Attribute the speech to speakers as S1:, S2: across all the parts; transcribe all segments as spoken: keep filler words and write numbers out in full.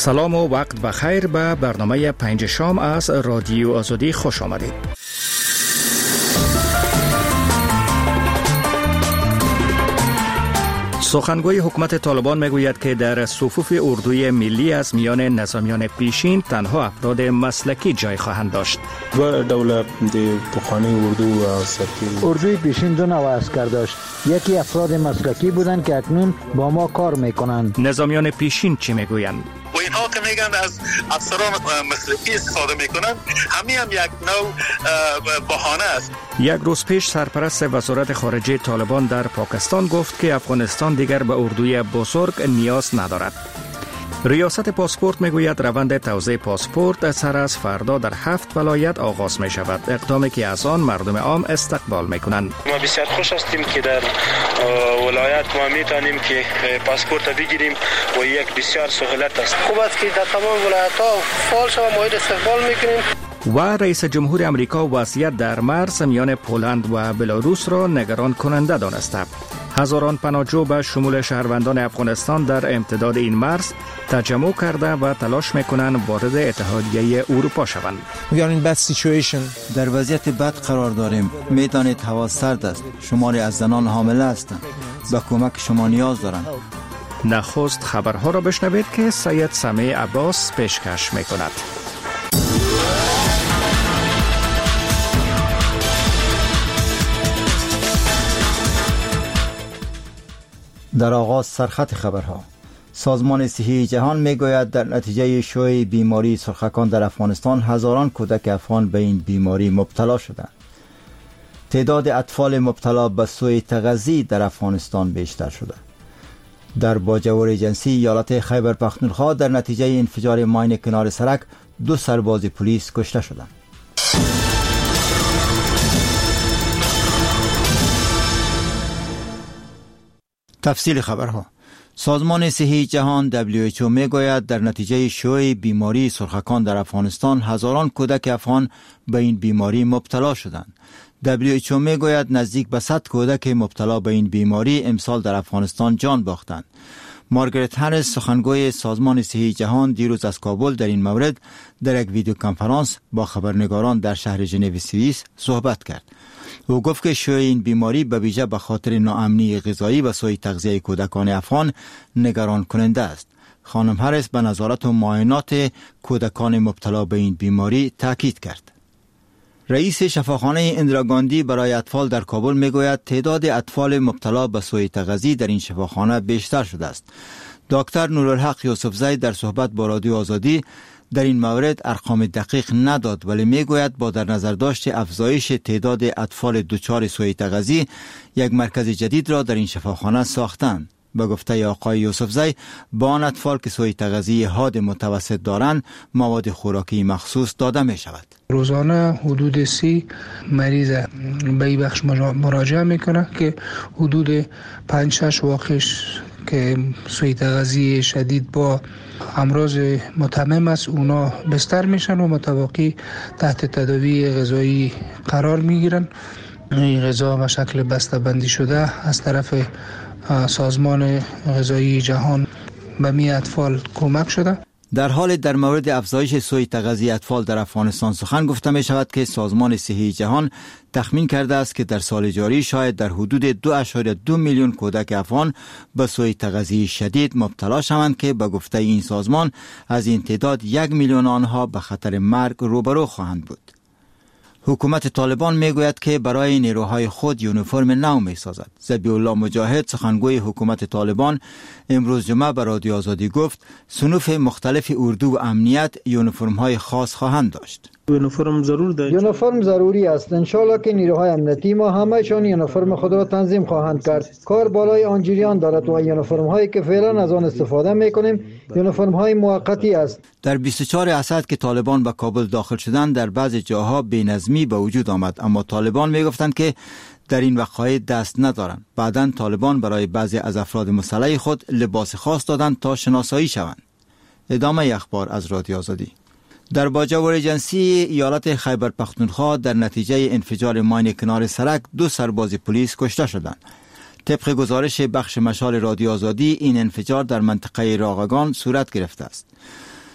S1: سلام و وقت بخیر به برنامه پنج شام از رادیو آزادی خوش آمدید. سخنگوی حکومت طالبان میگوید که در صفوف اردوی ملی از میان نظامیان پیشین تنها افراد مسلکی جای خواهند داشت.
S2: دو دولت پخوانی اردو و سرکی
S3: اردوی پیشین دو نوع عسکر داشت. یکی افراد مسلکی بودند که اکنون با ما کار میکنند.
S1: نظامیان پیشین چی میگویند؟
S4: و اینها که میگن از افسران مسلکی استفاده میکنن، همین هم یک نوع بهانه است.
S1: یک روز پیش سرپرست وزارت خارجه طالبان در پاکستان گفت که افغانستان دیگر به اردوی بزرگ نیاز ندارد. ریاست پاسپورت میگوید روند توزیع پاسپورت سر از فردا در هفت ولایت آغاز می شود، اقدامی که از آن مردم عام استقبال می کنند.
S5: ما بسیار خوش هستیم که در ولایت ما میتونیم که پاسپورت بگیریم و یک بسیار سهولت است.
S6: خوب است که در تمام ولایت ها فعال شویم، ما استقبال میکنیم.
S1: و رئیس جمهور امریکا وضعیت در مرز میان پولند و بلاروس را نگران کننده دانسته. هزاران پناهجو به شمول شهروندان افغانستان در امتداد این مرز تجمع کرده و تلاش میکنند وارد اتحادیه اروپا شوند.
S7: در وضعیت بد قرار داریم. میدانید هوا سرد است. شماری از زنان حامله هستند. به کمک شما نیاز دارند.
S1: نخست خبرها را بشنوید که سید سمیع عباس پیشکش میکند.
S7: در آغاز سرخط خبرها. سازمان صحی جهان میگوید در نتیجه شیوع بیماری سرخکان در افغانستان هزاران کودک افغان به این بیماری مبتلا شدند. تعداد اطفال مبتلا به سوء تغذی در افغانستان بیشتر شده. در باجوری جنسی ایالت خیبر پختونخوا در نتیجه انفجار ماین کنار سرک دو سرباز پلیس کشته شدند. تفصیل خبرها. سازمان صحی جهان دبلیو اچ او میگوید در نتیجه شیوع بیماری سرخکان در افغانستان هزاران کودک افغان به این بیماری مبتلا شدند. دبلیو اچ او میگوید نزدیک به صد کودک مبتلا به این بیماری امسال در افغانستان جان باختند. مارگرت هریس سخنگوی سازمان صحی جهان دیروز از کابل در این مورد در یک ویدیو کنفرانس با خبرنگاران در شهر ژنو سوئیس صحبت کرد. او گفت که شیوع این بیماری به ویژه به خاطر ناامنی غذایی و سوء تغذیه کودکان افغان نگران کننده است. خانم هریس به نظارت و معاینات کودکان مبتلا به این بیماری تاکید کرد. رئیس شفاخانه اندراگاندی برای اطفال در کابل میگوید تعداد اطفال مبتلا به سوء تغذیه در این شفاخانه بیشتر شده است. دکتر نورالحق یوسفزی در صحبت با رادیو آزادی در این مورد ارقام دقیق نداد، ولی میگوید با در نظر داشت افزایش تعداد اطفال دچار سوء تغذیه یک مرکز جدید را در این شفاخانه ساختند. به گفته آقای یوسفزی با آن اطفال که سوء تغذیه حاد متوسط دارند مواد خوراکی مخصوص داده می شود.
S8: روزانه حدود سی مریض به این بخش مراجعه میکنه که حدود پنج شش واقعش که سوء تغذیه شدید با امراض متمم است اونا بستر میشن و متواقی تحت تداوی غذایی قرار میگیرن. این غذا به شکل بسته بندی شده از طرف سازمان غذایی جهان به می اطفال کمک شده.
S7: در حال در مورد افزایش سوء تغذیه اطفال در افغانستان سخن گفته می شود که سازمان صحی جهان تخمین کرده است که در سال جاری شاید در حدود دو اشاریه دو میلیون کودک افغان به سوء تغذیه شدید مبتلا شوند که به گفته این سازمان از این تعداد یک میلیون آنها به خطر مرگ روبرو خواهند بود. حکومت طالبان میگوید که برای نیروهای خود یونیفرم نو میسازد. ذبیح الله مجاهد سخنگوی حکومت طالبان امروز جمعه به رادیو آزادی گفت صنوف مختلف اردو و امنیت یونیفرم های خاص خواهند داشت.
S9: یونیفرم ضرور دارد.
S3: یونیفرم ضروری است. ان شاء الله که نیروهای امنیتی ما همه‌شان یونیفرم خود را تنظیم خواهند کرد. کار بالای آن جریان دارد و یونیفرم هایی که فعلا از آن استفاده میکنیم یونیفرم های موقتی است.
S7: در بیست و چهار اسد که طالبان به کابل داخل شدند در بعضی جاها بی‌نظمی به وجود آمد، اما طالبان میگفتند که در این وقایع دست ندارند. بعداً طالبان برای بعضی از افراد مسلح خود لباس خاص دادند تا شناسایی شوند. ادامه اخبار از رادیو آزادی. در باجوری جنسی ایالت خیبر پختونخوا در نتیجه انفجار ماین کنار سرک دو سرباز پلیس کشته شدند. طبق گزارش بخش مشال رادیو آزادی این انفجار در منطقه راغگان صورت گرفته است.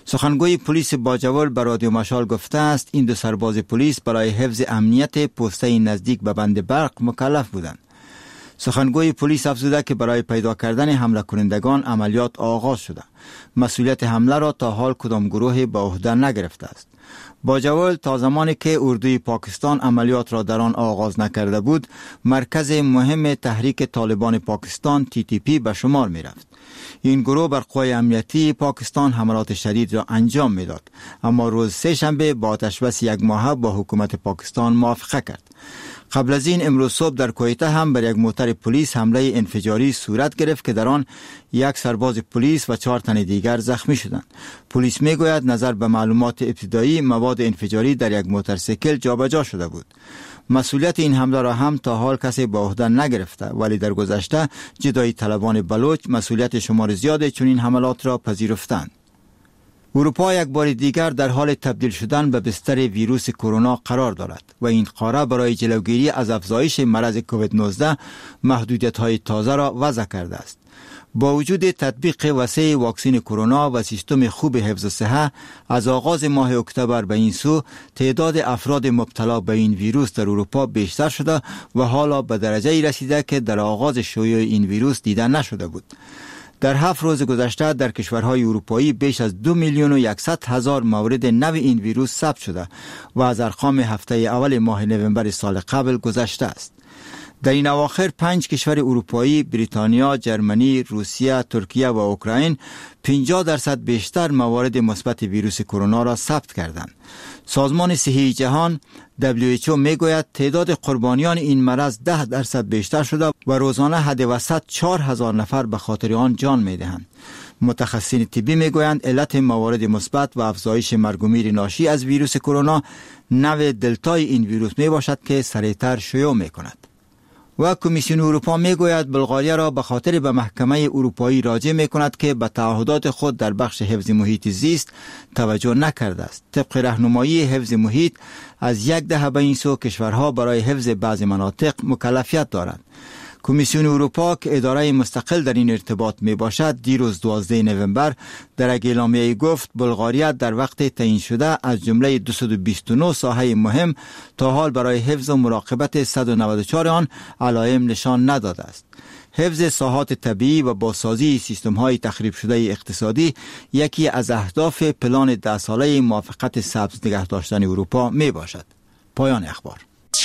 S7: سخنگوی پلیس باجوال به رادیو مشال گفته است این دو سرباز پلیس برای حفظ امنیت پوسته نزدیک به بند برق مکلف بودند. سخنگوی پلیس افزوده که برای پیدا کردن حمله کنندگان عملیات آغاز شده. مسئولیت حمله را تا حال کدام گروهی به عهده نگرفته است. باجوال تا زمانی که اردوی پاکستان عملیات را در آن آغاز نکرده بود، مرکز مهم تحریک طالبان پاکستان تی تی پی به شمار می رفت. این گروه بر قوای امنیتی پاکستان حملات شدید را انجام میداد، اما روز سه شنبه با آتشبس یک ماهه با حکومت پاکستان موافقه کرد. قبل از این امروز صبح در کویته هم بر یک موتر پلیس حمله انفجاری صورت گرفت که در آن یک سرباز پلیس و چهار تن دیگر زخمی شدند. پلیس میگوید نظر به معلومات ابتدایی مواد انفجاری در یک موتورسیکل جابجا شده بود. مسئولیت این حمله را هم تا حال کسی به عهده نگرفته، ولی در گذشته جدایی طلبان بلوچ مسئولیت شمار زیاد چنین حملات را پذیرفتند. اروپا یک بار دیگر در حال تبدیل شدن به بستر ویروس کرونا قرار دارد و این قاره برای جلوگیری از افزایش مرض کووید نوزده محدودیت‌های تازه را وضع کرده است. با وجود تطبیق وسیع واکسن کرونا و سیستم خوب حفظ صحت، از آغاز ماه اکتبر به این سو تعداد افراد مبتلا به این ویروس در اروپا بیشتر شده و حالا به درجه‌ای رسیده که در آغاز شیوع این ویروس دیده نشده بود. در هفت روز گذشته در کشورهای اروپایی بیش از دو میلیون و یکصد هزار مورد نو این ویروس ثبت شده و از ارقام هفته اول ماه نوامبر سال قبل گذشته است. در این اواخر پنج کشور اروپایی، بریتانیا، جرمنی، روسیه، ترکیه و اوکراین پنجاه درصد بیشتر موارد مثبت ویروس کرونا را ثبت کردند. سازمان صحی جهان دبلیو اچ او میگوید تعداد قربانیان این مرض ده درصد بیشتر شده و روزانه حد وسط چهار هزار نفر به خاطر آن جان میدهند. متخصصین طبی میگویند علت موارد مثبت و افزایش مرگ و میر ناشی از ویروس کرونا نوع دلتای این ویروس می باشد که سریعتر شیوع می کند. و کمیسیون اروپا میگوید بلغاریا را به خاطر به محکمه اروپایی راجع می کند که به تعهدات خود در بخش حفظ محیط زیست توجه نکرده است. طبق راهنمایی حفظ محیط از یک دهه به این سو کشورها برای حفظ بعض مناطق مکلفیت دارند. کمیسیون اروپا که اداره مستقل در این ارتباط می باشد دیروز دوازده نوامبر در یک اعلامیه گفت بلغاریا در وقت تعیین شده از جمله دویست و بیست و نه ساحه مهم تا حال برای حفظ و مراقبت صد و نود و چهار آن علائم نشان نداده است. حفظ ساحات طبیعی و بازسازی سیستم‌های تخریب شده اقتصادی یکی از اهداف پلان ده ساله موافقت سبز نگه داشتن اروپا می باشد. پایان اخبار.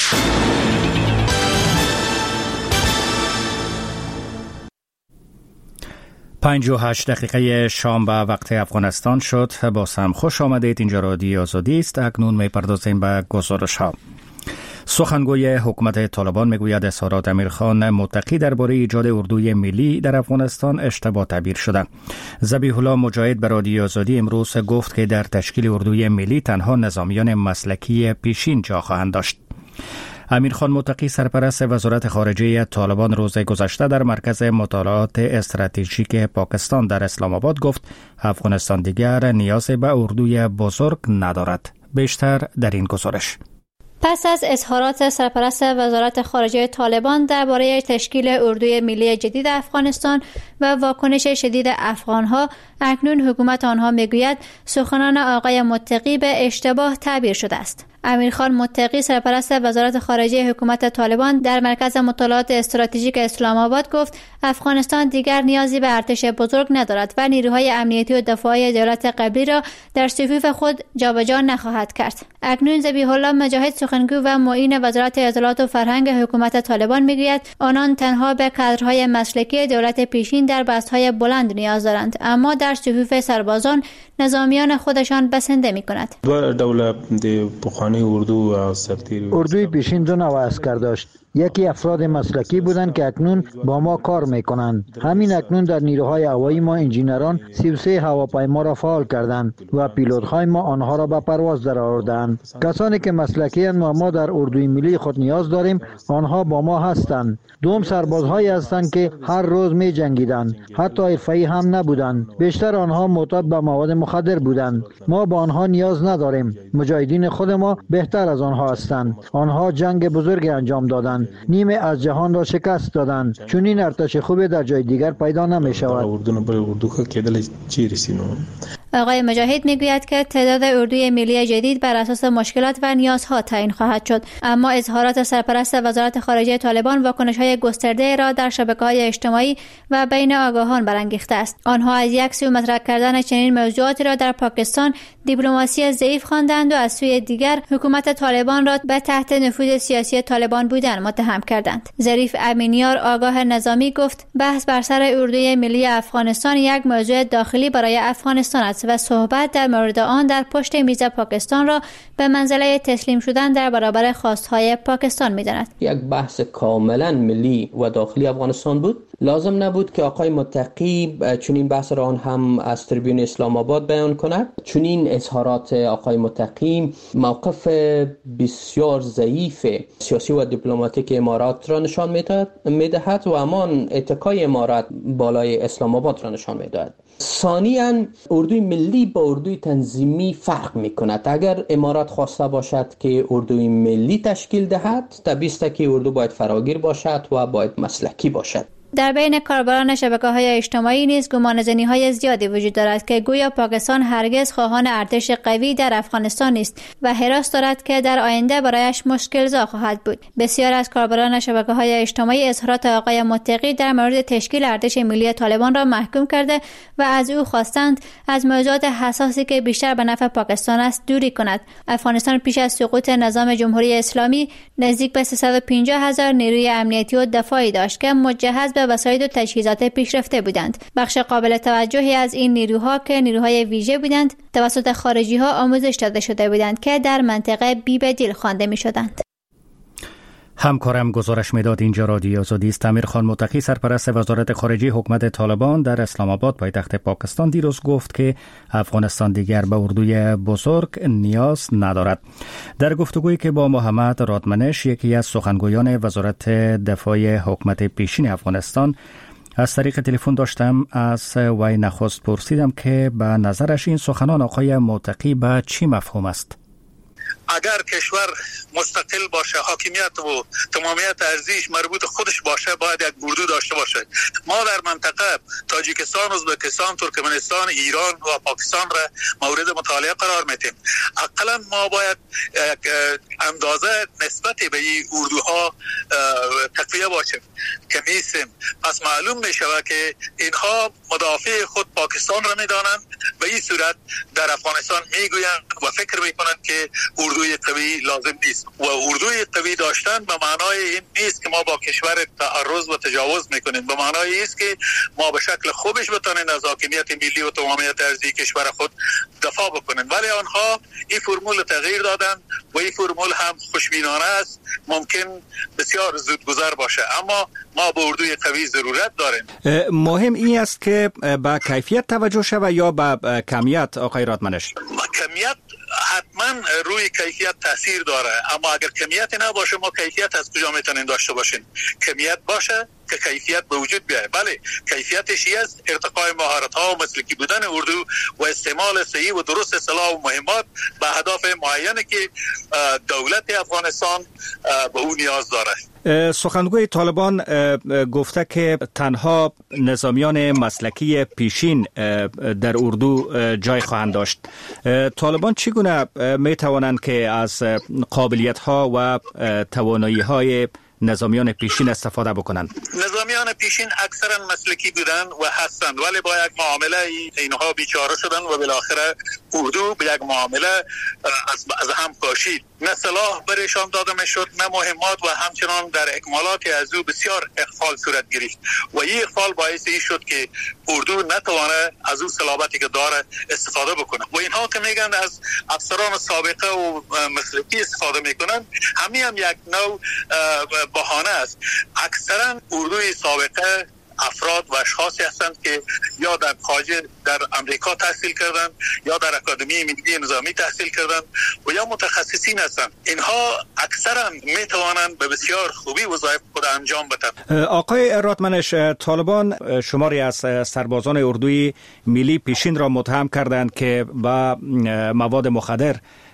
S1: پنج و هشت دقیقه شام به وقت افغانستان شد. با هم خوش آمدید. اینجا رادیو آزادی است. اکنون می پردازیم به گزارش ها. سخنگوی حکومت طالبان میگوید اظهارات امیرخان متقی درباره ایجاد اردوی ملی در افغانستان اشتباه تعبیر شده. ذبیح الله مجاهد به رادیو آزادی امروز گفت که در تشکیل اردوی ملی تنها نظامیان مسلکی پیشین جا خواهند داشت. امیرخان متقی سرپرست وزارت خارجه طالبان روز گذشته در مرکز مطالعات استراتژیک پاکستان در اسلام آباد گفت افغانستان دیگر نیاز به اردوی بزرگ ندارد. بیشتر در این گزارش.
S9: پس از اظهارات سرپرست وزارت خارجه طالبان درباره تشکیل اردوی ملی جدید افغانستان و واکنش شدید افغانها، اکنون حکومت آنها میگوید سخنان آقای متقی به اشتباه تعبیر شده است. امیرخان متقی سرپرست وزارت خارجه حکومت طالبان در مرکز مطالعات استراتژیک اسلام آباد گفت افغانستان دیگر نیازی به ارتش بزرگ ندارد و نیروهای امنیتی و دفاعی دولت قبلی را در صفوف خود جابجا نخواهد کرد. اکنون ذبیح الله مجاهد سخنگو و معین وزارت اطلاعات و فرهنگ حکومت طالبان میگوید آنان تنها به کادرهای مسلکی دولت پیشین در بست‌های بلند نیاز دارند، اما در صفوف سربازان نظامیان خودشان بسنده می‌کند.
S3: اردوی پیشین دو نوع عسکر داشت. یکی افراد مسلکی بودند که اکنون با ما کار میکنند. همین اکنون در نیروهای هوایی ما انجینران سی و سه هواپیما را فعال کردند و پیلوت‌های ما آنها را به پرواز درآوردند. کسانی که مسلکی اند و ما در اردوی ملی خود نیاز داریم آنها با ما هستند. دوم سربازهایی هستند که هر روز می جنگیدند، حتی حرفه‌ای هم نبودند. بیشتر آنها معتاد به مواد مخدر بودند. ما با آنها نیاز نداریم. مجاهدین خود ما بهتر از آنها هستند. آنها جنگ بزرگ انجام دادند، نیمه از جهان را شکست دادند. چون این ارتش خوب در جای دیگر پیدا نمی شود.
S9: آقای مجاهد میگوید که تعداد اردوی ملی جدید بر اساس مشکلات و نیازها تعیین خواهد شد، اما اظهارات سرپرست وزارت خارجه طالبان واکنش‌های گسترده را در شبکه‌های اجتماعی و بین آگاهان برانگیخته است. آنها از یک سو مطرح کردن چنین موضوعاتی را در پاکستان دیپلماسی ضعیف خواندند و از سوی دیگر حکومت طالبان را به تحت نفوذ سیاسی طالبان بودن متهم کردند. ظریف امینیار آگاه نظامی گفت بحث بر سر اردوی ملی افغانستان یک موضوع داخلی برای افغانستان است و صحبت در مورد آن در پشت میز پاکستان را به منزله تسلیم شدن در برابر خواستهای پاکستان می‌داند.
S10: یک بحث کاملا ملی و داخلی افغانستان بود. لازم نبود که آقای متقی چنین بحث را هم از تریبیون اسلام آباد بیان کند. چنین اظهارات آقای متقی موقف بسیار ضعیف سیاسی و دیپلماتیک امارات را نشان می‌دهد و همان اتکای امارات بالای اسلام آباد را نشان می‌دهد. ثانیاً اردوی ملی با اردوی تنظیمی فرق می‌کند. اگر امارات خواسته باشد که اردوی ملی تشکیل دهد، طبیعی است که اردو باید فراگیر باشد و باید مسلکی باشد.
S9: در بین کاربران شبکه‌های اجتماعی نیز گمانه‌زنی‌های زیادی وجود دارد که گویا پاکستان هرگز خواهان ارتش قوی در افغانستان نیست و حراس دارد که در آینده برایش مشکل‌زا خواهد بود. بسیار از کاربران شبکه‌های اجتماعی اظهارات آقای متقی در مورد تشکیل ارتش ملی طالبان را محکوم کرده و از او خواستند از موضوعات حساسی که بیشتر به نفع پاکستان است دوری کند. افغانستان پیش از سقوط نظام جمهوری اسلامی نزدیک به سیصد و پنجاه هزار نیروی امنیتی و دفاعی داشت که مجهز به وسایل و تجهیزات پیشرفته بودند. بخش قابل توجهی از این نیروها که نیروهای ویژه بودند توسط خارجی‌ها آموزش داده شده بودند که در منطقه بی بدیل خوانده می‌شدند.
S1: همکارم گزارش میداد. اینجا رادیو آزادی است. امیر خان متقی سرپرست وزارت خارجه حکومت طالبان در اسلام آباد پایتخت پاکستان دیروز گفت که افغانستان دیگر به اردوی بزرگ نیاز ندارد. در گفتگویی که با محمد رادمنش یکی از سخنگویان وزارت دفاع حکومت پیشین افغانستان از طریق تلفن داشتم، از وی نخست پرسیدم که به نظرش این سخنان آقای متقی به چی مفهوم است.
S4: اگر کشور مستقل باشه، حاکمیت و تمامیت ارضیش مربوط خودش باشه، باید یک اردو داشته باشه. ما در منطقه تاجیکستان، ازبکستان، ترکمنستان، ایران و پاکستان را مورد مطالعه قرار میدیم. اقلا ما باید یک اندازه نسبت به این اردوها تقویه باشیم که میسیم. پس معلوم میشود که اینها مدافع خود پاکستان را میدانند و این صورت در افغانستان میگویند و فکر میکنند که اردوی قوی لازم نیست و اردوی قوی داشتن به معنای این نیست که ما با کشور تعرض و تجاوز میکنیم، به معنای است که ما به شکل خوبش بتونیم از حاکمیت ملی و تمامیت ارضی کشور خود دفاع بکنیم. ولی آنها این فرمول تغییر دادن و این فرمول هم خوشبینانه است، ممکن بسیار زود گذر باشه، اما ما به اردوی قوی ضرورت داریم.
S1: مهم این است که به کیفیت توجه شود یا به کمیت آقای رادمنش؟
S4: کمیت حتما روی کیفیت تاثیر داره، اما اگر کمیت نباشه ما کیفیت از کجا میتونیم داشته باشیم؟ کمیت باشه که کیفیت به وجود بیاید. بله، کیفیتش است ارتقای مهارت ها و مسلکی بودن اردو و استعمال صحیح و درست اصطلاح و مهمات به اهداف معینی که دولت افغانستان به اون نیاز داره.
S1: سخنگوی طالبان گفته که تنها نظامیان مسلکی پیشین در اردو جای خواهند داشت. طالبان چگونه می توانند که از قابلیت ها و توانایی های نظامیان پیشین استفاده بکنند؟
S4: نظامیان پیشین اکثرا مسلکی بودن و هستند، ولی با یک معامله اینها بیچاره شدن و بالاخره اردو به یک معامله از, از هم پاشید. نه سلاح برشان داده میشد، نه مهمات و همچنان در اکمالات از او بسیار اخفال صورت گرفت و این اخفال باعث این شد که اردو نتوانه از اون صلابتی که داره استفاده بکنه و اینها که میگن از افسران سابقه و مسلکی استفاده میکنن، همین هم یک نوع بهانه است. اکثرا اردوی سابقه افراد و اشخاصی هستند که یا در خارج در امریکا تحصیل کردند یا در اکادمی ملی نظامی تحصیل کردند و یا متخصصین هستند. اینها اکثرا می توانند به بسیار خوبی وظایف خود انجام بدهند.
S1: آقای رادمنش، طالبان شماری از سربازان اردوی ملی پیشین را متهم کردند که با مواد مخدر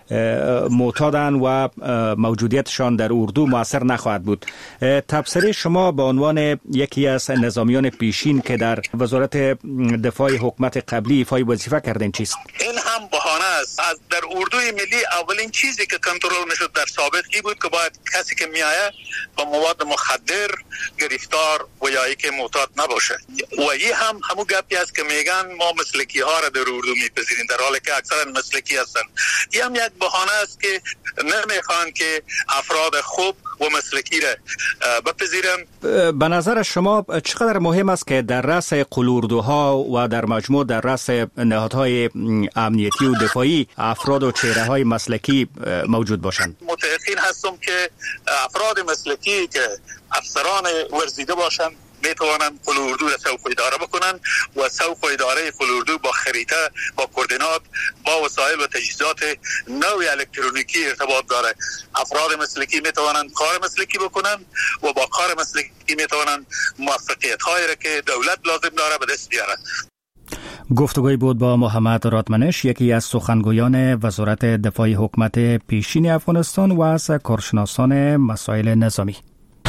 S1: معتادن و موجودیتشان در اردو مؤثر نخواهد بود. تبصره شما به عنوان یکی از نظامیان پیشین که در وزارت دفاع حکومت قبلی ایفای وظیفه کردین چیست؟
S4: این هم بهانه است. از در اردوی ملی اولین چیزی که کنترل نشد در سابق ای بود که باید کسی که میآید با مواد مخدر گرفتار و یا که معتاد نباشه. و این هم همون گپی است که میگن ما مسلکی ها را در اردو میپذیریم، در حالی که اکثرا مسلکی هستن. این هم یک بهانه است که نمیخوان که افراد خوب و مسلکی را بپذیرن.
S1: به نظر شما چقدر مهم است که در رأس قلوردوها و در مجموع در رأس نهادهای امنیتی و دفاعی افراد و چهره‌های مسلکی موجود باشند؟
S4: متأکد هستم که افراد مسلکی که افسران ورزیده باشند میتوانند قلوردو را سوق اداره بکنند و سوق اداره قلوردو با خریطه، با کوردینات، با وسایل و تجهیزات نوع الکترونیکی ارتباط داره. افراد مسلکی میتوانند کار مسلکی بکنند و با کار مسلکی میتوانند موفقیت هایی را که دولت لازم داره به دست بیارند.
S1: گفتگوی بود با محمد رادمنش، یکی از سخنگویان وزارت دفاع حکومت پیشین افغانستان و از کارشناسان مسائل نظامی.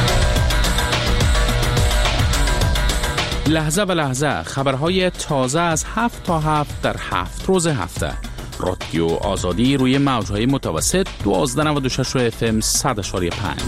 S11: لحظه به لحظه خبرهای تازه از هفت تا هفت در هفت روز هفته. رادیو آزادی روی موجهای متوسط دوازده نود و شش اف ام صد اشاری پنج.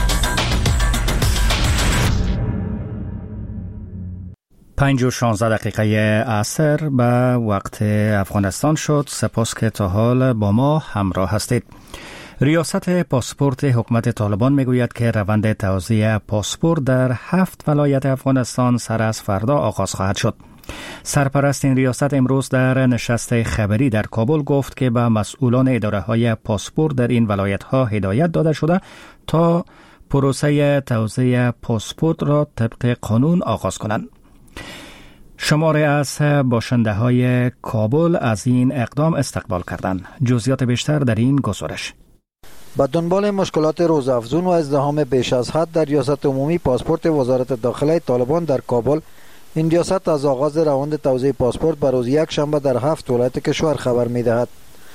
S1: پنج و شانزده دقیقه عصر به وقت افغانستان شد. سپاس که تا حال با ما همراه هستید. ریاست پاسپورت حکومت طالبان میگوید که روند توزیع پاسپورت در هفت ولایت افغانستان سر از فردا آغاز خواهد شد. سرپرست این ریاست امروز در نشست خبری در کابل گفت که به مسئولان اداره های پاسپورت در این ولایت ها هدایت داده شده تا پروسه توزیع پاسپورت را طبق قانون آغاز کنند. شماره از باشنده های کابل از این اقدام استقبال کردند. جزئیات بیشتر در این گزارش.
S3: با دنبال مشکلات روزافزون و ازدحام بیش از حد در ریاست عمومی پاسپورت وزارت داخله طالبان در کابل، این ریاست از آغاز روند توزیع پاسپورت به روز یک شنبه در هفت ولایت کشور خبر می‌دهد.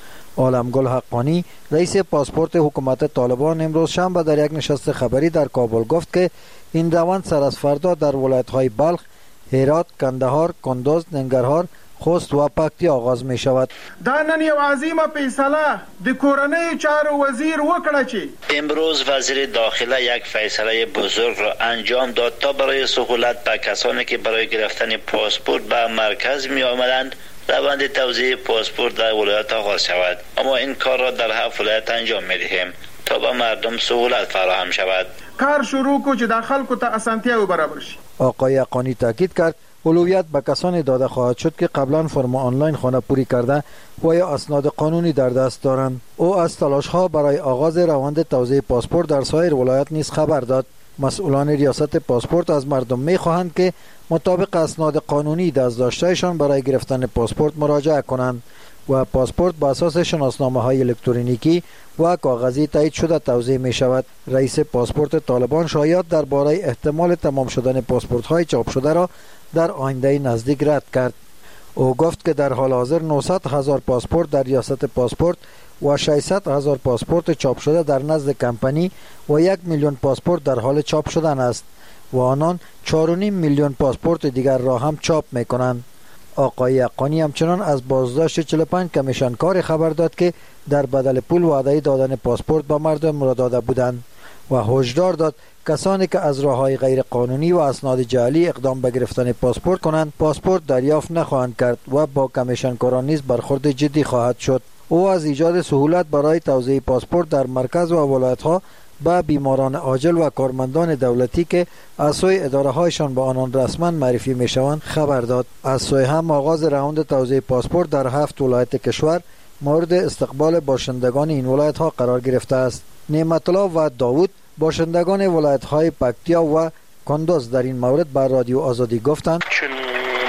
S3: عالمگل حقانی، رئیس پاسپورت حکومت طالبان، امروز شنبه در یک نشست خبری در کابل گفت که این روند سر از فردا در ولایت‌های بلخ، هرات، کندهار، کندوز، ننگرهار، خوست و پکتیا آغاز می شود.
S12: دا نن یو عظیمه فیصله د کورنۍ چارو وزیر وکړه چې
S13: امروز وزیر داخله یک فیصله بزرگ را انجام داد تا برای سهولت به کسانی که برای گرفتن پاسپورت به مرکز می آمدند روند توزیع پاسپورت در ولایت آغاز شود. اما این کار را در هفت ولایت انجام می دهیم تا به مردم سهولت فراهم شود.
S12: کار شروع کو چې د خلکو ته اسانتیا برابر شي.
S3: آقای حقانی تاکید کرد اولویت به کسانی داده خواهد شد که قبلا فرم آنلاین خانه پوری کرده و یا اسناد قانونی در دست دارند. او از تلاش ها برای آغاز روند توزیع پاسپورت در سایر ولایت نیز خبر داد. مسئولان ریاست پاسپورت از مردم می خواهند که مطابق اسناد قانونی دست داشتهشان برای گرفتن پاسپورت مراجعه کنند و پاسپورت به اساس شناسنامه های الکترونیکی و کاغذی تایید شده توزیع می شود. رئیس پاسپورت طالبان شایعات درباره احتمال تمام شدن پاسپورت های چاپ شده را در آینده نزدیک رد کرد. او گفت که در حال حاضر نهصد هزار پاسپورت در ریاست پاسپورت و ششصد هزار پاسپورت چاپ شده در نزد کمپانی و یک میلیون پاسپورت در حال چاپ شدن است و آنان چهار و نیم میلیون پاسپورت دیگر را هم چاپ می کنند. آقای حقانی همچنان از بازداشت چهل و پنج کمیشنکار خبر داد که در بدل پول وعده دادن پاسپورت به مردم را داده بودند و هشدار داد کسانی که از راه‌های غیر قانونی و اسناد جعلی اقدام به گرفتن پاسپورت کنند پاسپورت دریافت نخواهند کرد و با کمیشنکاران نیز برخورد جدی خواهد شد. او از ایجاد سهولت برای توزیع پاسپورت در مرکز و ولایت‌ها به بیماران عاجل و کارمندان دولتی که از سوی اداره هایشان به آنان رسما معرفی می شوند خبر داد. از سوی هم آغاز راند توزیع پاسپورت در هفت ولایت کشور مورد استقبال باشندگان این ولایت ها قرار گرفته است. نعمت الله و داوود، باشندگان ولایت های پکتیا و کندوز، در این مورد بر رادیو آزادی گفتند
S5: چون مردم ما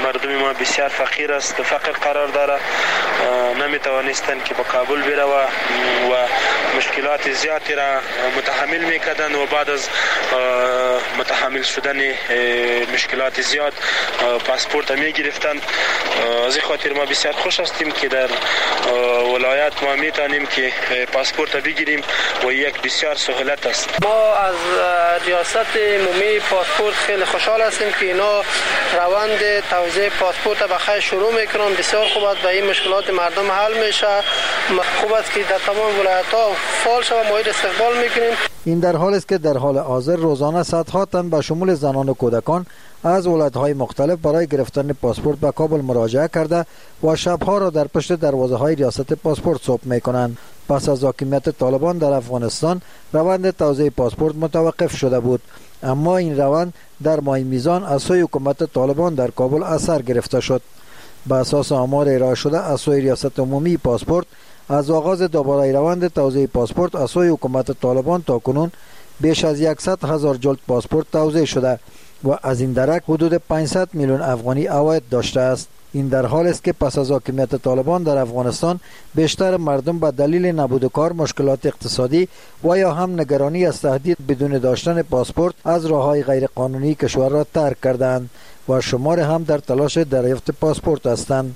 S5: ما بسیار فقیر است، فقر قرار داره، نمیتوانستند که به کابل بروه و مشکلات زیادی را متحمل میکردند و بعد از متحمل شدن مشکلات زیاد پاسپورت میگرفتند. از این خاطر ما بسیار خوش هستیم که در ولایت ما میتونیم که پاسپورت بگیریم و یک بسیار سهولت است.
S6: ما از ریاست عمومی پاسپورت خیلی خوشحال هستیم که اینا روند توزیع پاسپورت بخیر شروع میکنن. بسیار خوب است، به این مشکلات مردم حل میشه. خوب است که در تمام ولایت ها فعال شود، ما استقبال میکنیم.
S3: این در حالی است که در حال حاضر روزانه صدها تن به شمول زنان و کودکان از ولایت‌های مختلف برای گرفتن پاسپورت به کابل مراجعه کرده و شبها را در پشت دروازه‌های ریاست پاسپورت صبح می‌کنند. پس از حاکمیت طالبان در افغانستان روند توزیع پاسپورت متوقف شده بود، اما این روند در ماه میزان از سوی حکومت طالبان در کابل اثر گرفته شد. به اساس آمار ارائه شده از سوی ریاست عمومی پاسپورت، از آغاز دوباره روند توزیع پاسپورت از سوی حکومت طالبان تا کنون بیش از صد هزار جلد پاسپورت توزیع شده و از این درک حدود پانصد میلیون افغانی عواید داشته است. این در حال است که پس از حاکمیت طالبان در افغانستان بیشتر مردم به دلیل نبود کار، مشکلات اقتصادی و یا هم نگرانی از تهدید بدون داشتن پاسپورت از راه‌های غیر قانونی کشور را ترک کردند و شمار هم در تلاش دریافت پاسپورت هستند.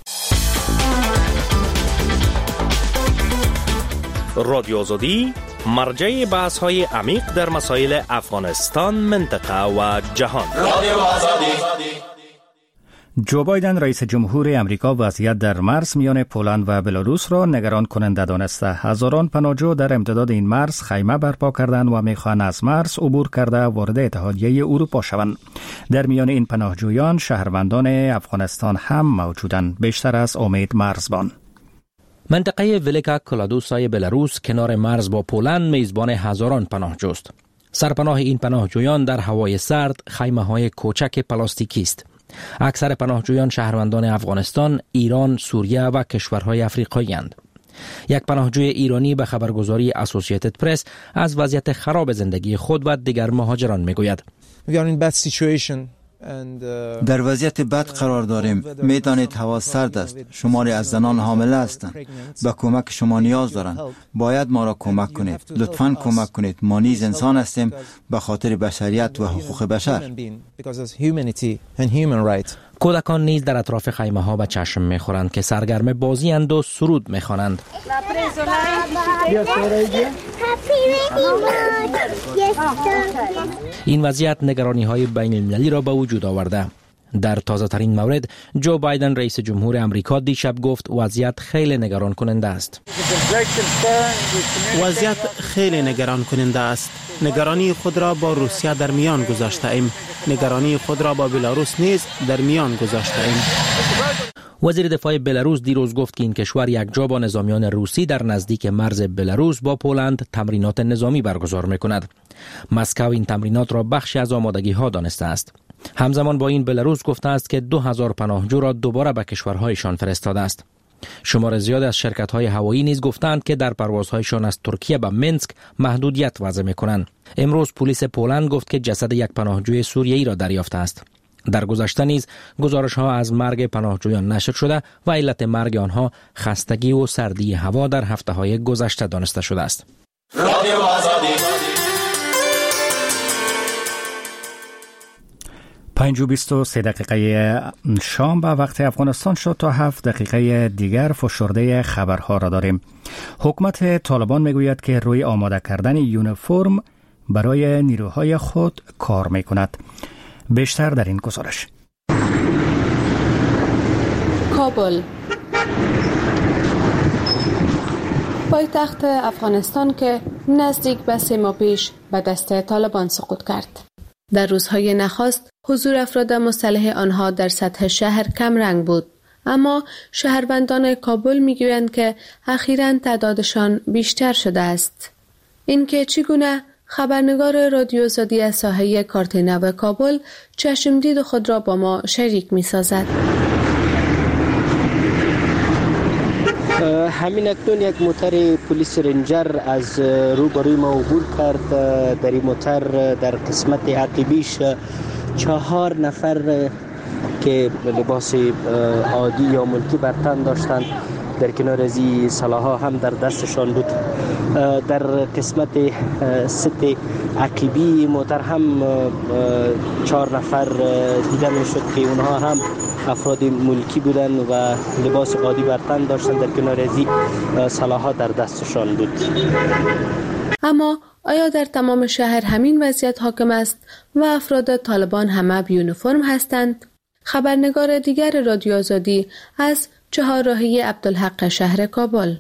S14: رادیو آزادی مرجع بحث های عمیق در مسائل افغانستان، منطقه و جهان. رادیو آزادی.
S1: جو بایدن رئیس جمهور امریکا وضعیت در مرز میان پولند و بلاروس را نگران کننده دانسته. هزاران پناهجو در امتداد این مرز خیمه برپا کردند و میخواهند از مرز عبور کرده وارد اتحادیه اروپا شوند. در میان این پناهجویان شهروندان افغانستان هم موجودند. بیشتر از امید مرزبان.
S15: منطقه ولکا کلادوسای بلاروس کنار مرز با پولند میزبان هزاران پناهجوست. سرپناه این پناهجویان در هوای سرد خیمه‌های کوچک پلاستیکی است. اکثر پناهجویان شهروندان افغانستان، ایران، سوریه و کشورهای افریقایی اند. یک پناهجوی ایرانی به خبرگزاری اسوسییتد پرس از وضعیت خراب زندگی خود و دیگر مهاجران میگوید.
S7: در وضعیت بد قرار داریم. میدانید هوا سرد است. شماری از زنان حامله هستند. به کمک شما نیاز دارند. باید ما را کمک کنید. لطفاً کمک کنید. ما نیز انسان هستیم به خاطر بشریت و حقوق بشر.
S15: کودکان نیز در اطراف خیمه ها به چشم میخورند که سرگرم بازی اند و سرود میخوانند. این وضعیت نگرانی های بین المللی را به وجود آورده. در تازه ترین مورد جو بایدن رئیس جمهور امریکا دیشب گفت وضعیت خیلی نگران کننده است.
S16: وضعیت خیلی نگران کننده است. نگرانی خود را با روسیه در میان گذاشته ایم. نگرانی خود را با بلاروس نیز در میان گذاشته ایم.
S15: وزیر دفاع بلاروس دیروز گفت که این کشور یکجا با نظامیان روسی در نزدیک مرز بلاروس با پولند تمرینات نظامی برگزار می‌کند. مسکو این تمرینات را بخشی از آمادگی ها دانسته است. همزمان با این بلاروس گفته است که دو هزار پناهجو را دوباره به کشورهایشان فرستاده است. شمار زیاد از شرکت‌های هوایی نیز گفتند که در پروازهایشان از ترکیه به منسک محدودیت وضع می‌کنند. امروز پلیس پولند گفت که جسد یک پناهجوی سوریه‌ای را دریافته است. در گذشته نیز گزارش‌ها از مرگ پناهجویان نشر شده و علت مرگ آنها خستگی و سردی هوا در هفته‌های گذشته دانسته شده است. رادیو آزادی.
S1: پنج و بیست و سه دقیقه شام به وقت افغانستان شد. تا هفت دقیقه دیگر فشرده خبرها را داریم. حکومت طالبان میگوید که روی آماده کردن یونیفرم برای نیروهای خود کار میکند. بیشتر در این گزارش.
S17: کابل، پایتخت افغانستان که نزدیک به سه ماه پیش به دست طالبان سقوط کرد. در روزهای نخست حضور افراد مسلح آنها در سطح شهر کم رنگ بود، اما شهروندان کابل میگویند که اخیراً تعدادشان بیشتر شده است. اینکه چگونه خبرنگار رادیو آزادی از ساحه کارتنو کابل چشمدید خود را با ما شریک می سازد.
S18: همین اکنون یک موتر پلیس رنجر از روبروی ما عبور کرد. در این موتر در قسمت عقبیش چهار نفر که لباس عادی یا ملکی بر تن داشتند. در کنار از این سلاح‌ها هم در دستشان بود. در قسمت ست عقیبی موتر هم چهار نفر دیده میشد که اونها هم افراد ملکی بودند و لباس عادی بر تن داشتند. در کنار از این سلاح‌ها در دستشان بود.
S17: اما آیا در تمام شهر همین وضعیت حاکم است و افراد طالبان همه به یونیفرم هستند؟ خبرنگار دیگر رادیو آزادی از چهارراهی عبدالحق شهر کابل.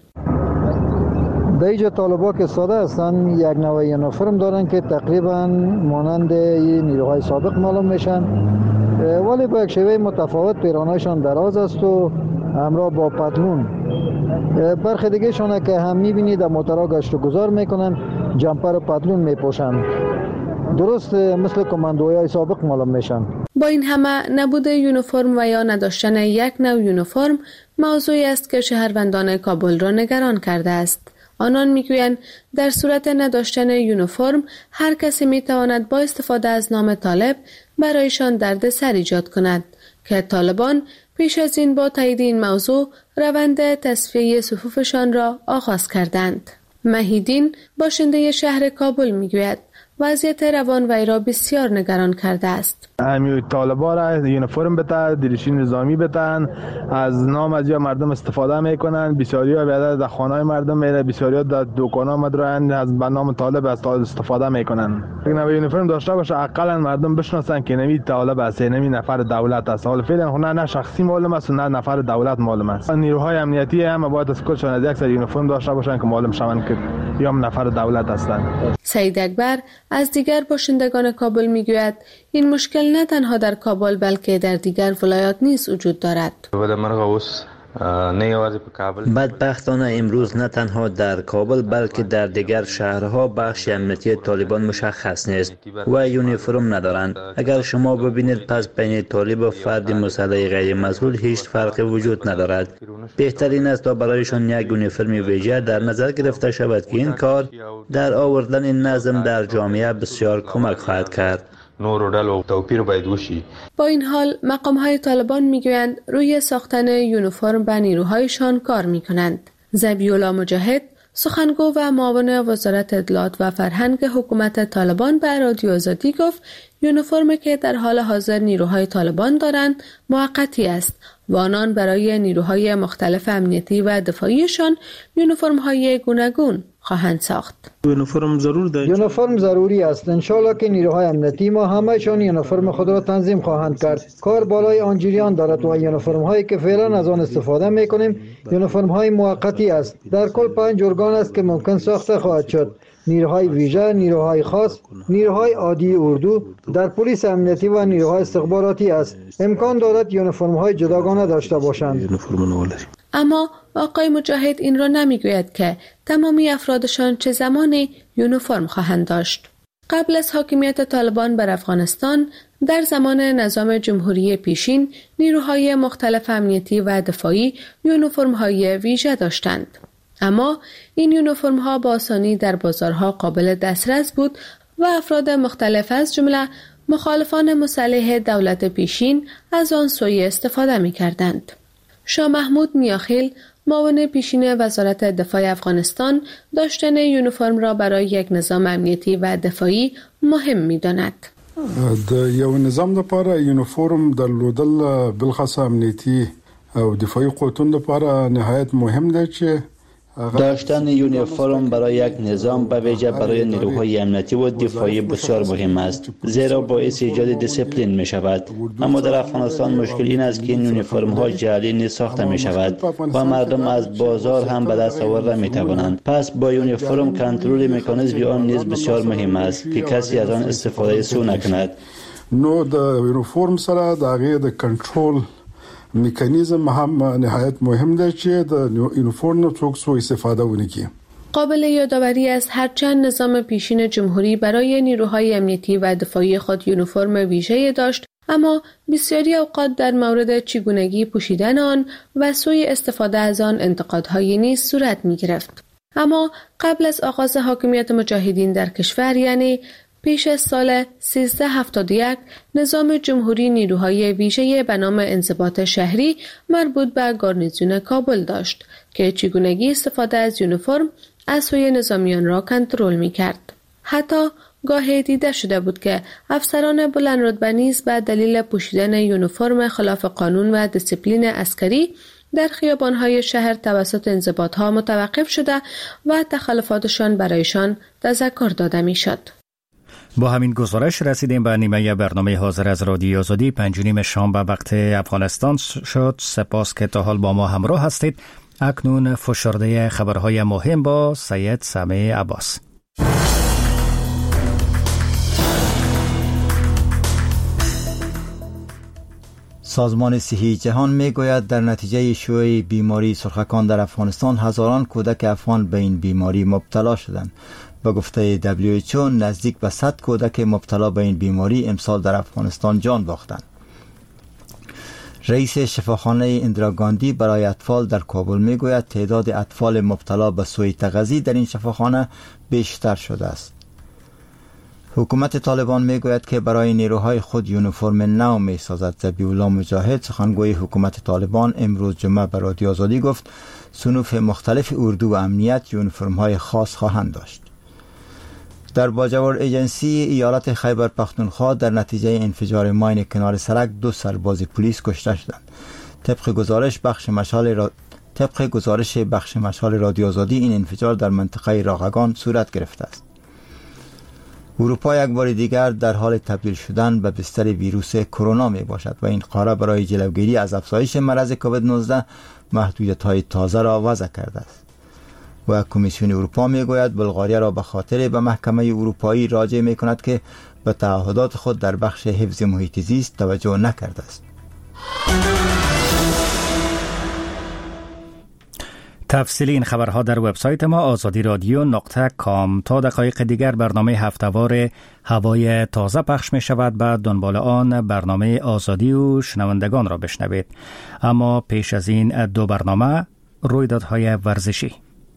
S3: در اینجا طالبان که ساده هستن یک نوع یونیفرم دارن که تقریبا مانند نیروهای سابق معلوم میشن، ولی با یک شیوه متفاوت پیرانهایشان دراز است و همراه با پتلون. برخی دیگه شونه که هم میبینید در موترها گشت و گذار میکنن، جمپر و پتلون میپوشن، درست مثل کماندوهای سابق معلوم میشن.
S17: با این همه نبود یونیفرم و یا نداشتن یک نوع یونیفرم موضوعی است که شهروندان کابل را نگران کرده است. آنان میگویند در صورت نداشتن یونیفرم هر کسی میتواند با استفاده از نام طالب برایشان دردسر ایجاد کند که طالبان پیش از این با تایید این موضوع روند تصفیه صفوفشان را آغاز کردند. مهیدین باشنده شهر کابل میگوید وضعیت روان وی را بسیار نگران کرده است.
S2: همین طالبان را یونیفرم بتن، دریچه نظامی بتن، از نام از یا مردم استفاده میکنن. بسیاریا بیادر در خانه‌های مردم میره، بسیاریا در دکان‌ها مدرن از نام طالب از طالب استفاده میکنن. اگه نوی یونیفرم داشته باشه اقلا مردم بشناسن که نوی طالب است، نوی نفر دولت است. حالا فعلا نه نه شخصی معلوم است و نه نفر دولت معلوم است. نیروهای امنیتی هم باید از کلشون از یک سری یونیفرم داشته باشن که معلوم شون که یا نفر دولت هستند.
S17: سعید اکبر از دیگر باشندگان کابل میگوید این مشکل نه تنها در کابل بلکه در دیگر ولایات نیز وجود دارد.
S19: بدبختانه امروز نه تنها در کابل بلکه در دیگر شهرها بخش امنیتی طالبان مشخص نیست و یونیفرم ندارند. اگر شما ببینید پس بین طالب و فرد مسلح غیر مسئول هیچ فرقی وجود ندارد. بهترین است تا برایشان یک یونیفرم ویژه در نظر گرفته شود که این کار در آوردن نظم در جامعه بسیار کمک خواهد کرد.
S17: با این حال مقام‌های طالبان میگویند روی ساختن یونیفرم به نیروهایشان کار میکنند. ذبیح‌الله مجاهد سخنگو و معاون وزارت اطلاعات و فرهنگ حکومت طالبان به رادیو آزادی گفت یونیفرمی که در حال حاضر نیروهای طالبان دارند موقتی است و آنان برای نیروهای مختلف امنیتی و دفاعیشان یونیفرم‌های گوناگون خواهند ساخت.
S2: یونیفرم ضرور دارد.
S3: یونیفرم ضروری است. ان شاءالله که نیروهای امنیتی ما همه‌شان یونیفرم خود را تنظیم خواهند کرد. کار بالای آن جریان دارد و یونیفرم هایی که فعلا از آن استفاده می‌کنیم یونیفرم های موقتی است. در کل پنج ارگان است که ممکن ساخته خواهد شد. نیروهای ویژه، نیروهای خاص، نیروهای عادی اردو، در پلیس امنیتی و نیروهای استخباراتی است. امکان دارد یونیفرم های جداگانه داشته باشند.
S17: اما آقای مجاهد این را نمیگوید که تمامی افرادشان چه زمانی یونیفرم خواهند داشت. قبل از حاکمیت طالبان بر افغانستان در زمان نظام جمهوری پیشین نیروهای مختلف امنیتی و دفاعی یونیفرم های ویژه داشتند. اما این یونیفرم ها با آسانی در بازارها قابل دسترس بود و افراد مختلف از جمله مخالفان مسلح دولت پیشین از آن سوء استفاده می کردند. شاه محمود میاخیل معاون پیشین وزارت دفاع افغانستان داشتن یونیفرم را برای یک نظام امنیتی و دفاعی مهم می داند.
S20: د یو نظام لپاره یونیفرم درلودل بالخصوص امنیتی او دفاعی قوتونو لپاره نهایت مهم دی چې
S19: داشتن یونیفرم برای یک نظام به ویژه برای نیروهای امنیتی و دفاعی بسیار مهم است، زیرا باعث ایجاد دیسیپلین می شود. اما در افغانستان مشکل این است که این یونیفرم ها جعلی نیز ساخته می شود و مردم از بازار هم به دست آورده می توانند. پس با یونیفرم کنترل مکانیزم آن نیز بسیار مهم است که کسی از آن استفاده سوء نکند.
S20: نو د یونیفرم سره د هغه د کنټرول میکانیزم هم نهایت مهم دی چې د یونیفرم څوک سوء استفاده ونه کړي.
S17: قابل یادآوری است هرچند نظام پیشین جمهوری برای نیروهای امنیتی و دفاعی خود یونیفرم ویژه‌ای داشت، اما بسیاری اوقات در مورد چگونگی پوشیدن آن و سوء استفاده از آن انتقادهای نیز صورت می‌گرفت. اما قبل از آغاز حاکمیت مجاهدین در کشور، یعنی پیش از سال سیزده هفتاد و یک نظام جمهوری نیروهای ویژه به نام انضباط شهری مربوط به گارنیزون کابل داشت که چگونگی استفاده از یونیفرم از سوی نظامیان را کنترل می‌کرد. حتی گاهی دیده شده بود که افسران بلند رتبه نیز به دلیل پوشیدن یونیفرم خلاف قانون و دیسیپلین عسکری در خیابان‌های شهر توسط انضباط‌ها متوقف شده و تخلفاتشان برایشان تذکر داده می‌شد.
S1: با همین گزارش رسیدیم به نیمه برنامه حاضر از رادیو آزادی. پنج و نیم شام به وقت افغانستان شد. سپاس که تا حال با ما همراه هستید. اکنون فشرده خبرهای مهم با سید سمیع عباس.
S7: سازمان صحی جهان می گوید در نتیجه شیوع بیماری سرخکان در افغانستان هزاران کودک افغان به این بیماری مبتلا شدند. به گفته دبلیو اچ او نزدیک به صد کودک مبتلا به این بیماری امسال در افغانستان جان باختند. رئیس شفاخانه اندراگاندی برای اطفال در کابل می گوید تعداد اطفال مبتلا به سوء تغذیه در این شفاخانه بیشتر شده است. حکومت طالبان می گوید که برای نیروهای خود یونیفرم نو می سازد. ذبیح الله مجاهد سخنگوی حکومت طالبان امروز جمعه به رادیو آزادی گفت صنوف مختلف اردو و امنیت یونیفرم های خاص خواهند داشت. در باجوار ایجنسی ایالت خیبر پختونخوا در نتیجه انفجار ماین کنار سرک دو سرباز پلیس کشته شدند. طبق گزارش بخش مشال را... طبق گزارش بخش مشال رادیو آزادی این انفجار در منطقه راغگان صورت گرفته است. اروپا یک بار دیگر در حال تبدیل شدن به بستر ویروس کرونا می باشد و این قاره برای جلوگیری از افزایش مرض کووید نوزده محدودیت‌های تازه را وضع کرده است. و کمیسیون اروپا می گوید بلغاریا را به خاطر به محکمه اروپایی راجع می کند که به تعهدات خود در بخش حفظ محیط زیست توجه نکرده است.
S1: تفصیلی این خبرها در وبسایت ما آزادی رادیو نقطه کام. تا دقایق دیگر برنامه هفته‌وار هوای تازه پخش می شود. بعد دنبال آن برنامه آزادی و شنوندگان را بشنوید. اما پیش از این دو برنامه رویدادهای ورزشی.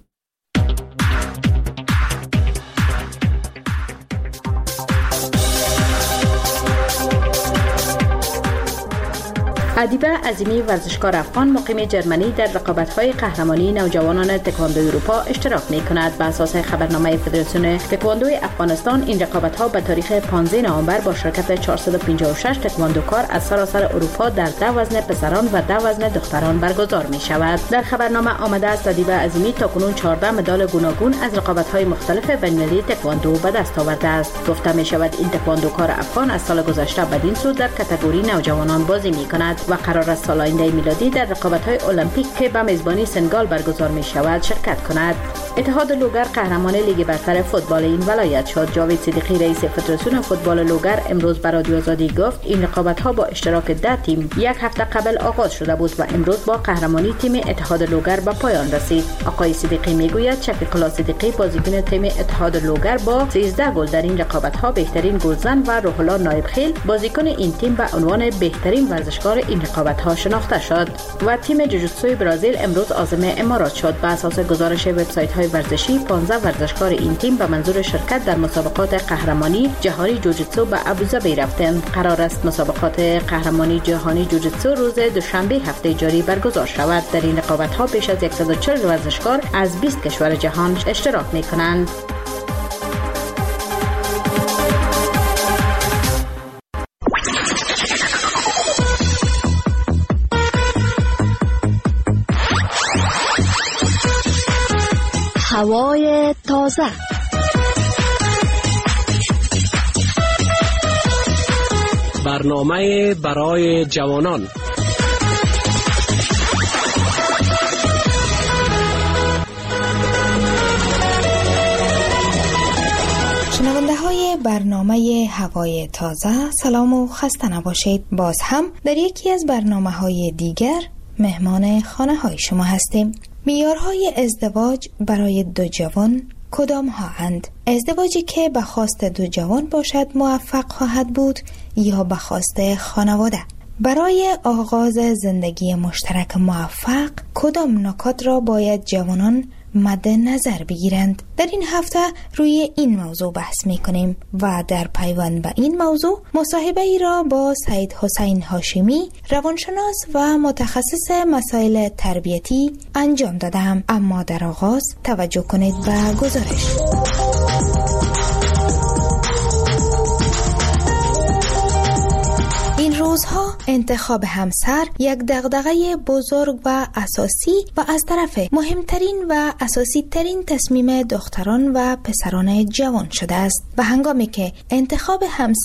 S21: ادیبه عظیمی ورزشکار افغان مقیم جرمنی در رقابت‌های قهرمانی نوجوانان تکواندو اروپا اشتراک می‌کند. بر اساس خبرنامه فدراسیون تکواندوی افغانستان این رقابت‌ها به تاریخ پانزده نوامبر با شرکت چهارصد و پنجاه و شش تکواندوکار از سراسر اروپا در ده وزن پسران و ده وزن دختران برگزار می‌شود. در خبرنامه آمده است ادیبه عظیمی تاکنون چهارده مدال گوناگون از رقابت‌های مختلف بین‌المللی تکواندو به دست آورده است. گفته می‌شود این تکواندوکار افغان از سال گذشته بدین سو در کاتگوری نوجوانان بازی می‌کند و قرار است سال آینده میلادی در رقابت‌های المپیک که به میزبانی سنگال برگزار می‌شود شرکت کند. اتحاد لوگر قهرمان لیگ برتر فوتبال این ولایت شد. جاوید صدیقی رئیس فدراسیون فوتبال لوگر امروز به رادیو آزادی گفت این رقابت‌ها با اشتراک ده تیم یک هفته قبل آغاز شده بود و امروز با قهرمانی تیم اتحاد لوگر به پایان رسید. آقای صدیقی میگوید شفیق صدیقی بازیکن تیم اتحاد لوگر با سیزده گل در این رقابت‌ها بهترین گلزن و روح الله نایبخیل بازیکن این تیم به عنوان بهترین ورزشکار این رقابت‌ها شناخته شد و تیم جوجوتسوی برزیل امروز عازم امارات شد. به اساس گزارش وبسایت‌های ورزشی پانزده ورزشکار این تیم به منظور شرکت در مسابقات قهرمانی جهانی جوجوتسو به ابوظبی رفتند. قرار است مسابقات قهرمانی جهانی جوجوتسو روز دوشنبه هفته جاری برگزار شود. در این رقابت‌ها بیش از صد و چهل ورزشکار از بیست کشور جهان اشتراک می‌کنند.
S22: هوای تازه
S23: برنامه برای جوانان.
S22: شنونده های برنامه هوای تازه سلام و خسته نباشید. باز هم در یکی از برنامه های دیگر مهمان خانه های شما هستیم. معیارهای ازدواج برای دو جوان کدام ها اند؟ ازدواجی که به خواست دو جوان باشد موفق خواهد بود یا به خواست خانواده؟ برای آغاز زندگی مشترک موفق کدام نکات را باید جوانان مد نظر بگیرند. در این هفته روی این موضوع بحث می کنیم و در پیوند به این موضوع مصاحبه ای را با سید حسین هاشمی، روانشناس و متخصص مسائل تربیتی انجام دادم. اما در آغاز توجه کنید به گزارش. این روزها انتخاب همسر یک دغدغه بزرگ و اساسی و از طرف مهمترین و اساسی ترین تصمیم دختران و پسران جوان شده است و هنگامی که انتخاب همسر